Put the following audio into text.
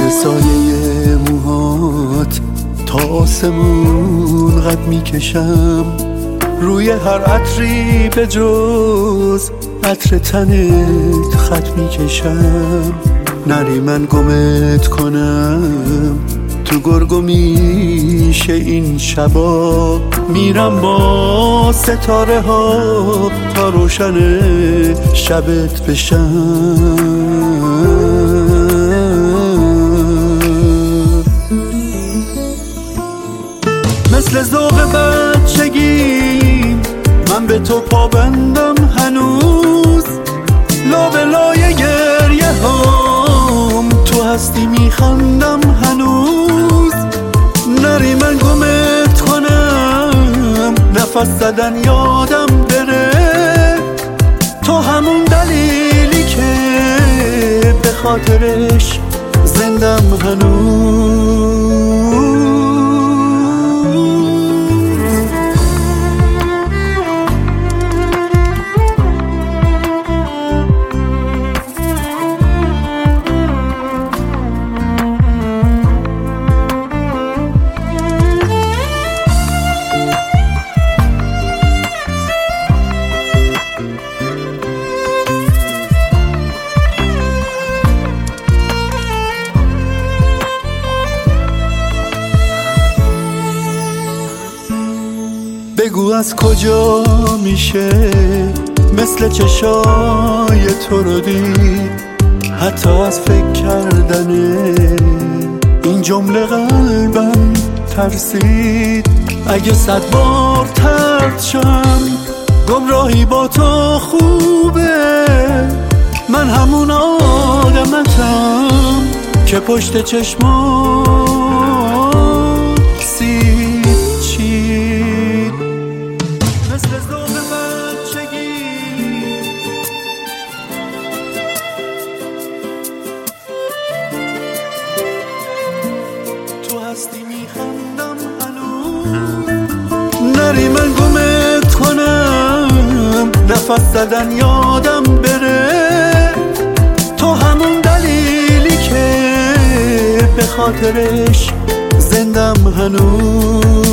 مثل سایه موهات تا آسمون قد میکشم، روی هر عطری به جز عطر تنت خط میکشم. نری من گمت کنم تو گرگومیش این شبا، میرم با ستاره ها تا روشن شبت بشم. مثل ذوق بچگیم من به تو پابندم هنوز، لابلای گریه هام تو هستی میخندم هنوز. نری من گمت کنم نفس زدن یادم بره، تو همون دلیلی که به خاطرش زندم هنوز. بگو از کجا میشه مثل چشای تو رو دید، حتی از فکر کردن این جمله قلبم ترسید. اگه 100 بار طرد شم گمراهی با تو خوبه، من همون آدمتم که پشت چشمان سید چید. مثل ذوق بچگی تو هستی میخندم هنوز. نری من گمت کنم نفس زدن یادم بره، تو همون دلیلی که به خاطرش زندم هنوز.